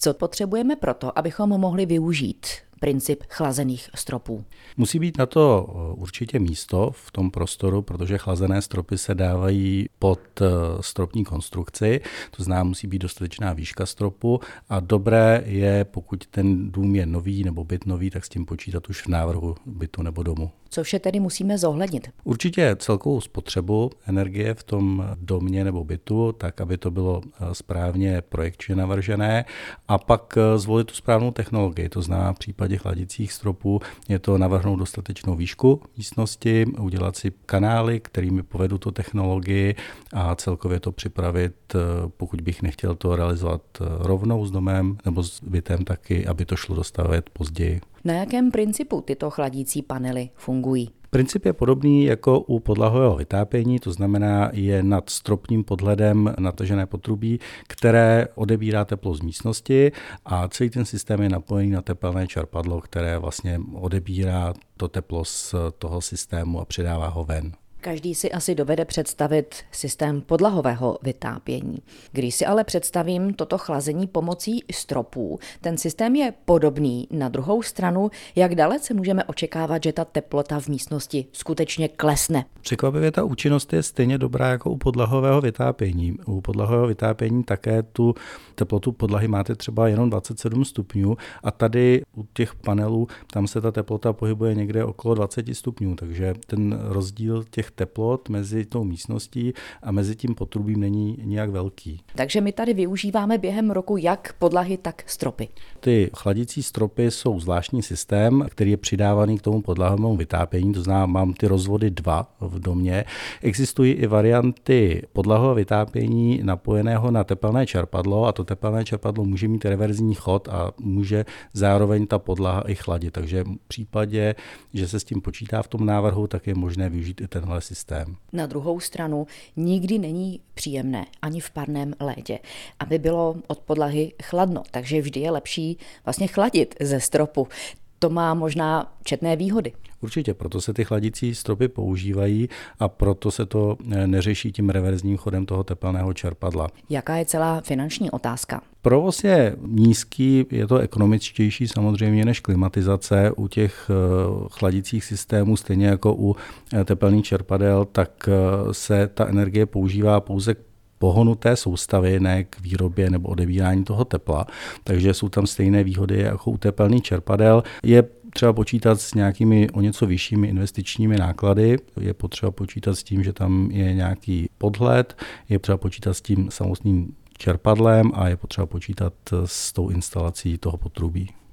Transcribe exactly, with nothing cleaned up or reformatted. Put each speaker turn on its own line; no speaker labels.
Co potřebujeme proto, abychom mohli využít princip chlazených stropů?
Musí být na to určitě místo v tom prostoru, protože chlazené stropy se dávají pod stropní konstrukci, to znamená, musí být dostatečná výška stropu a dobré je, pokud ten dům je nový nebo byt nový, tak s tím počítat už v návrhu bytu nebo domu.
Co vše tedy musíme zohlednit?
Určitě celkovou spotřebu energie v tom domě nebo bytu, tak aby to bylo správně projekčně navržené a pak zvolit tu správnou technologii. To znamená v případě chladicích stropů je to navrhnout dostatečnou výšku místnosti, udělat si kanály, kterými povedu tu technologii a celkově to připravit, pokud bych nechtěl to realizovat rovnou s domem nebo s bytem taky, aby to šlo dostavět později.
Na jakém principu tyto chladící panely fungují?
Princip je podobný jako u podlahového vytápění, to znamená je nad stropním podhledem natažené potrubí, které odebírá teplo z místnosti a celý ten systém je napojený na tepelné čerpadlo, které vlastně odebírá to teplo z toho systému a předává ho ven.
Každý si asi dovede představit systém podlahového vytápění. Když si ale představím toto chlazení pomocí stropů, ten systém je podobný. Na druhou stranu, jak dalece můžeme očekávat, že ta teplota v místnosti skutečně klesne?
Překvapivě ta účinnost je stejně dobrá jako u podlahového vytápění. U podlahového vytápění také tu teplotu podlahy máte třeba jenom dvacet sedm stupňů a tady u těch panelů tam se ta teplota pohybuje někde okolo dvacet stupňů, takže ten rozdíl těch teplot mezi tou místností a mezi tím potrubím není nijak velký.
Takže my tady využíváme během roku jak podlahy, tak stropy.
Ty chladící stropy jsou zvláštní systém, který je přidávaný k tomu podlahovému vytápění, to znamená, mám ty rozvody dva v domě. Existují i varianty podlahového vytápění napojeného na tepelné čerpadlo a to tepelné čerpadlo může mít reverzní chod a může zároveň ta podlaha i chladit. Takže v případě, že se s tím počítá v tom návrhu, tak je možné využít i tenhle systém.
Na druhou stranu nikdy není příjemné ani v parném létě, aby bylo od podlahy chladno, takže vždy je lepší vlastně chladit ze stropu. To má možná četné výhody.
Určitě, proto se ty chladící stropy používají a proto se to neřeší tím reverzním chodem toho tepelného čerpadla.
Jaká je celá finanční otázka?
Provoz je nízký, je to ekonomičtější samozřejmě než klimatizace u těch chladicích systémů, stejně jako u tepelných čerpadel, tak se ta energie používá pouze k pohonu té soustavy, ne k výrobě nebo odebírání toho tepla. Takže jsou tam stejné výhody jako u tepelných čerpadel. Je třeba počítat s nějakými o něco vyššími investičními náklady, je potřeba počítat s tím, že tam je nějaký podhled, je potřeba počítat s tím samotným čerpadlem a je potřeba počítat s tou instalací toho potrubí.